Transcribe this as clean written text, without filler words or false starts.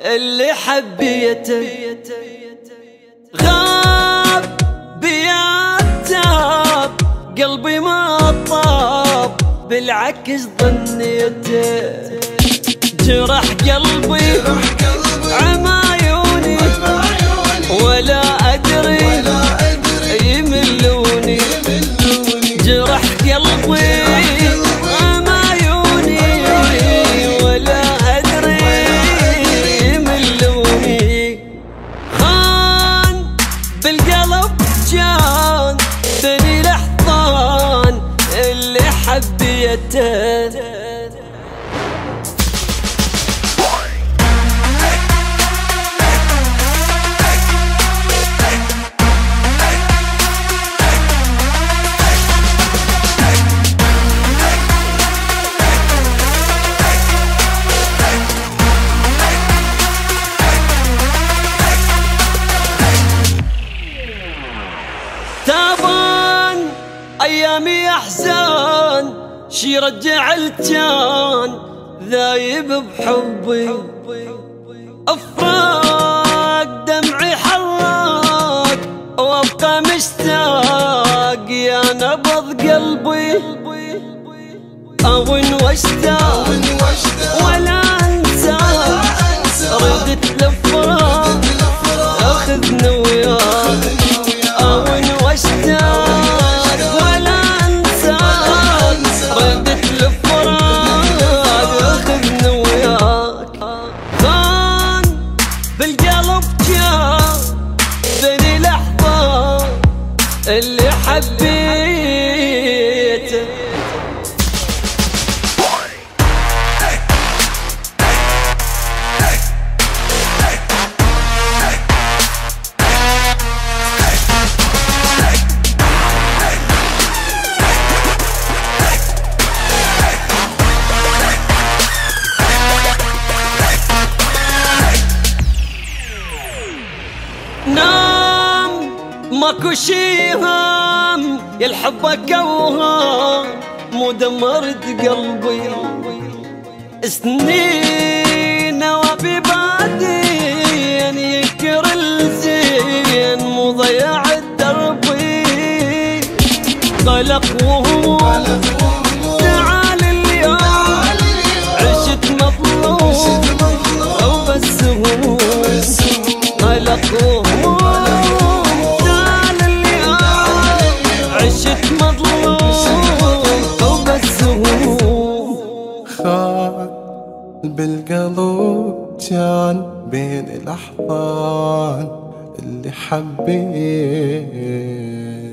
اللي حبيته غاب بياتاب، قلبي ما طاب بالعكس ظنيته، جرح قلبي عمى عيوني ولا أدري يملوني، جرح قلبي عمى عيوني ولا أدري يملوني، خان بالقلب جان ثاني لحظان اللي حبيته. تابان ايامي احزان شي رجع الجان، ذايب بحبي افراق دمعي حراق وابقى مشتاق يا نبض قلبي، اون واشتاق ولا انسى ردت لفراق اخذني وياك، اون واشتاق ولا انسى ردت لفراق اخذني وياك، كان بالقلب جاء ذني لحظة اللي حبيته. نام ماكو شي هام يلحبك اوهام، مو دمرت قلبي سنين وفي بعدين ينكر الزين، مو ضيع دربي قلق وهموم، تعال اليوم عشت مظلوم وبس هموم، قلق وهموم تعال اليوم عشت مظلوم وبس هموم، خان بالقلب جان بين الأحضان اللي حبيت.